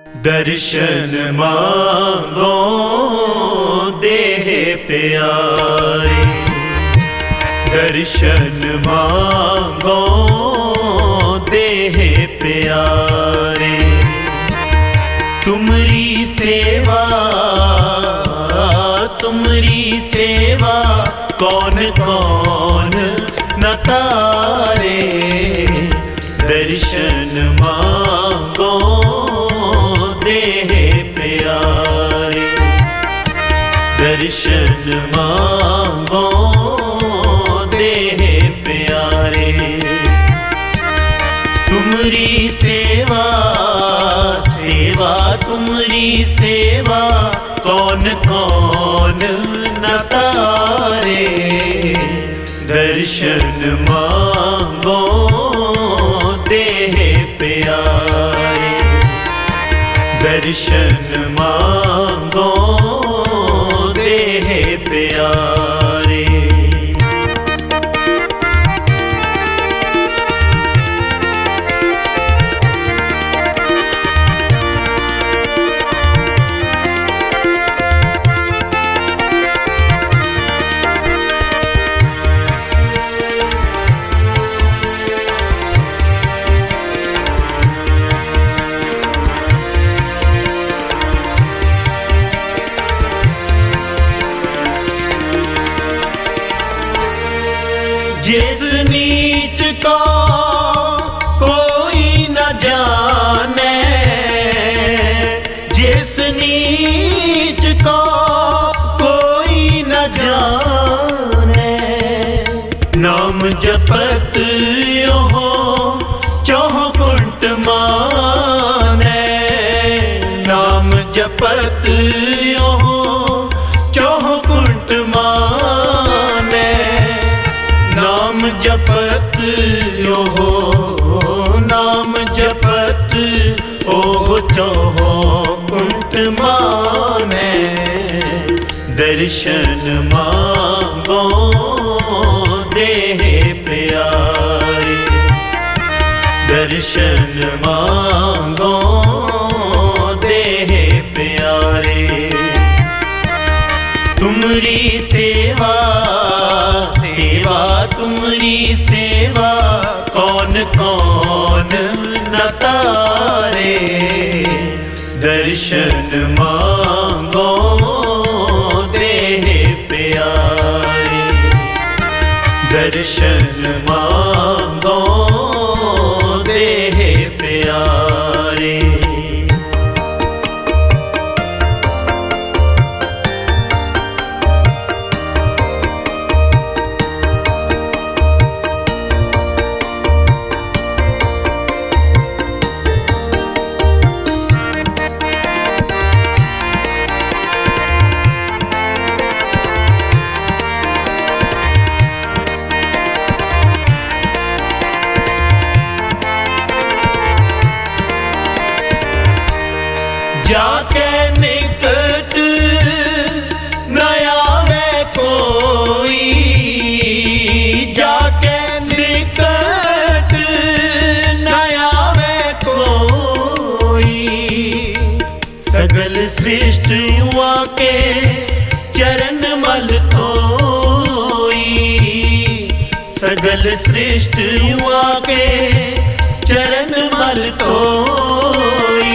दर्शन मांगो देह प्यारे, दर्शन मांगो देह प्यारे। तुमरी सेवा कौन कौन न तारे। दर्शन मांगो देह प्यारे, दर्शन मांगो देह प्यारे। तुमरी सेवा तुमरी सेवा कौन कौन न तारे। दर्शन मांगो देह प्यारे, दर्शन मांगो देह प्यारे। जिस नीच को कोई न जाने, जिस नीच को कोई न जाने। नाम जपत यो चौकुंट माने, नाम जपत यो चौकुंट माने। नाम जपत ओहो, नाम जपत ओहो चौकुंट माने। दर्शन मांगो देह प्यारे, दर्शन मांगो देह प्यारे। तुमरी सेवा तुमरी सेवा कौन कौन न तारे। दर्शन मांगो देह प्यारे, दर्शन मांगो देह प्यारे। जाके निकट न आवे कोई, जाके निकट न आवे कोई। सगल श्रेष्ठ युवा के चरण मल धोई, सगल श्रेष्ठ युवा के चरण मल धोई।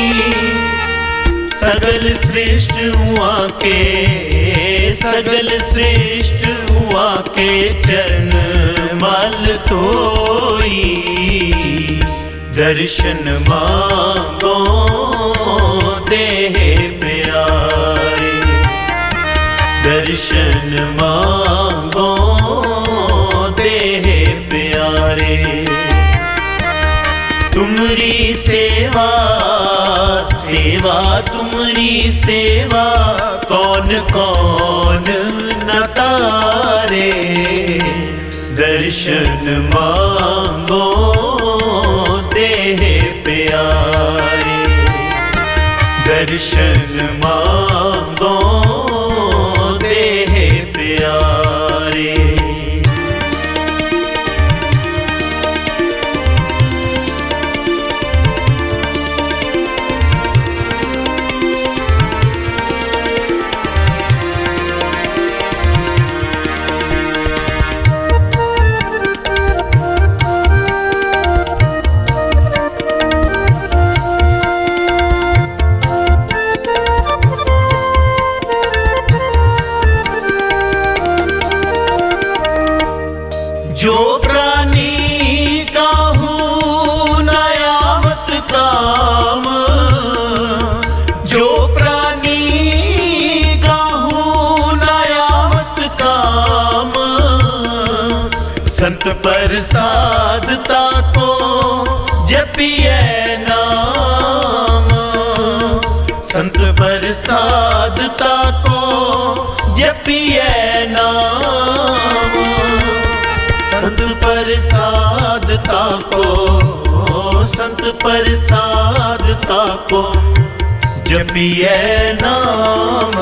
सगल श्रेष्ठ हुआ के, सगल श्रेष्ठ हुआ के चरण मल धोई। दर्शन मांगो देह प्यारे, दर्शन मांगो देह प्यारे। तुमरी सेवा तुमरी सेवा कौन कौन न तारे। दर्शन मांगो देह प्यारे, दर्शन मांगो देह प्यारे। संत प्रसादता को जपिए नाम, संत प्रसादता को जपिए नाम, संत प्रसादता को, संत प्रसादता को जपिए नाम।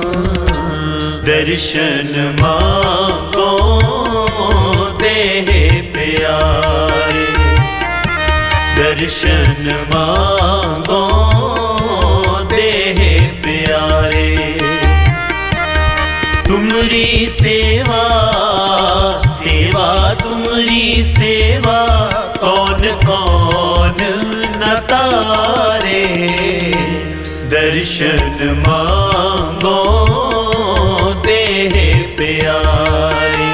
दर्शन मांगो देह प्यारे, दर्शन मांगो देह प्यारे। तुमरी सेवा, सेवा तुमरी सेवा कौन कौन न तारे। दर्शन मांगो देह प्यारे,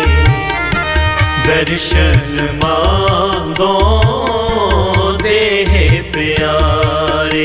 दर्शन मांगो देह प्यारे।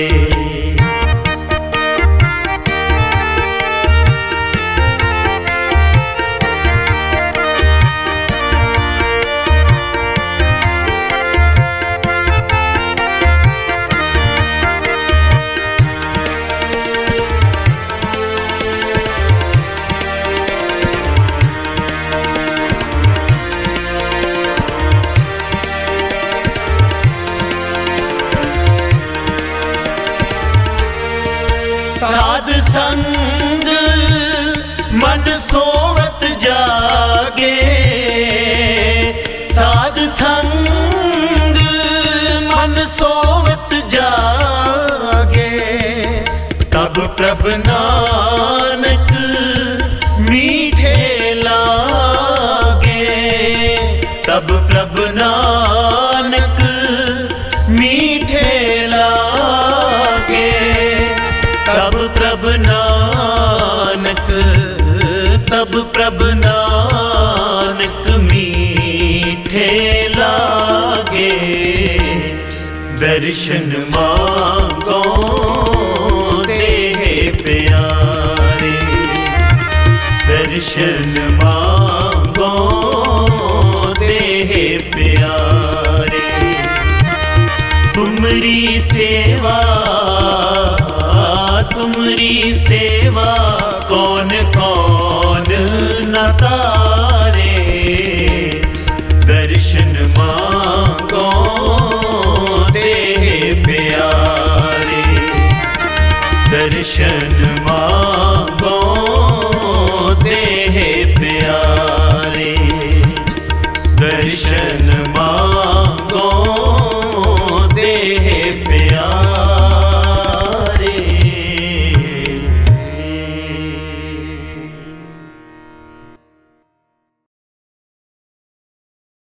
साध संग मन सोवत जागे, साध संग मन सोवत जागे। तब प्रभ नानक मीठे लागे, तब प्रभ नानक मीठे लागे। तब प्रभ नानक, तब प्रभ नानक मीठे लागे। दर्शन मांगो देह प्यारे, दर्शन मांगो देह प्यारे। तुमरी सेवा, तुमरी सेवा